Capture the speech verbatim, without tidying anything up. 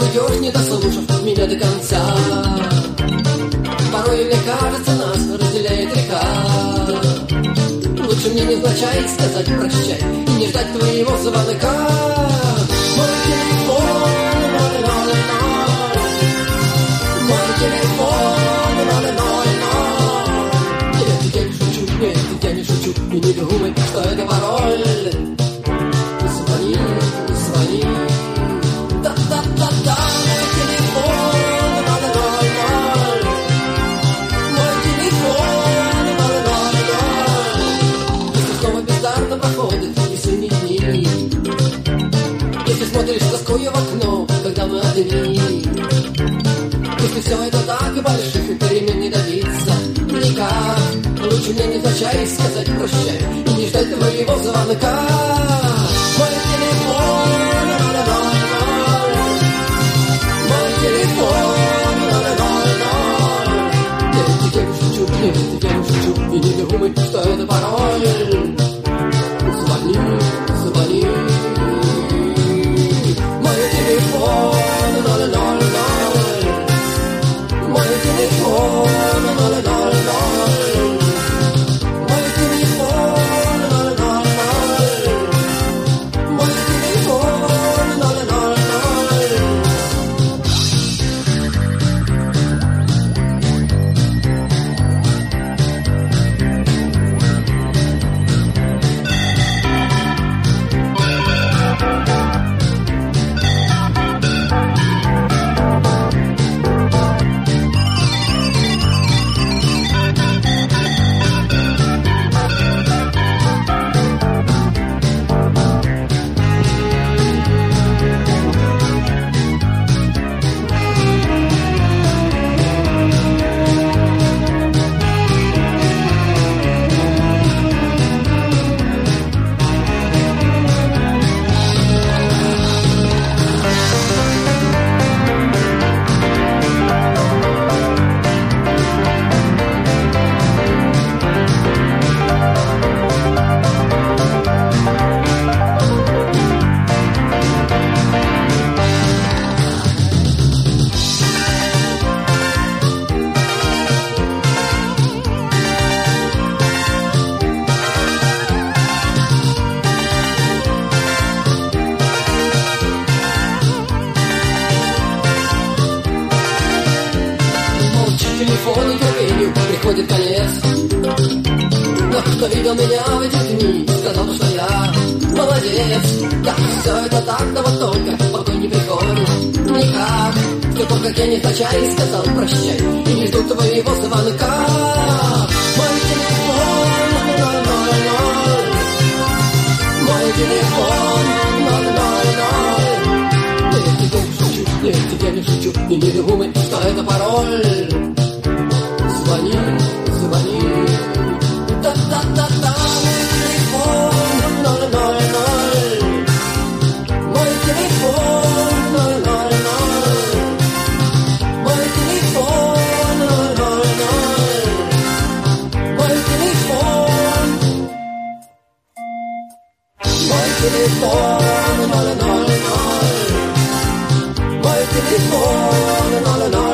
уйдешь, не дослушав меня до конца. Порой мне кажется, нас разделяет река. Лучше мне невзначай сказать прощай и не ждать твоего звонка. Мой телефон, ноль ноль ноль. Мой телефон, ноль ноль ноль. Нет, я не шучу, нет, я не шучу. И не думай, что это пароль. Звони, звони. Да-да-да-да, мой телефон, ноль ноль ноль. Мой телефон, ноль ноль ноль. Если снова бездарно проходит весенние дни, если смотришь с тоскою в окно, когда мы одни, если все это так и больших перемен не добиться никак, лучше мне невзначай сказать прощай и не ждать твоего звонка. Мой телефон, ноль ноль ноль. Мой телефон, ноль ноль ноль. Нет, я не шучу, нет, я не шучу. И не думай, что это пароль. Звони, звони. Мой телефон, ноль ноль ноль. Мой телефон, ноль ноль ноль. Мой телефон, ноль ноль ноль. Мой телефон, ноль ноль ноль. Телефону терпению приходит конец. Но кто видел меня в эти дни, сказал, что я молодец. Да, все это так, да вот только покой не приходит никак. Все то, как я невзначай сказал прощай и не жду твоего звонка. Мой телефон, ноль ноль ноль. Мой телефон, ноль ноль ноль. Нет, я не шучу, нет, я не шучу. И не думай, что это пароль. Звони, звони. Да-да-да-да, мой телефон, ноль ноль ноль. Мой телефон, ноль ноль ноль. Мой телефон, ноль ноль ноль. Мой телефон. Мой телефон, ноль ноль ноль. Мой телефон, ноль ноль ноль.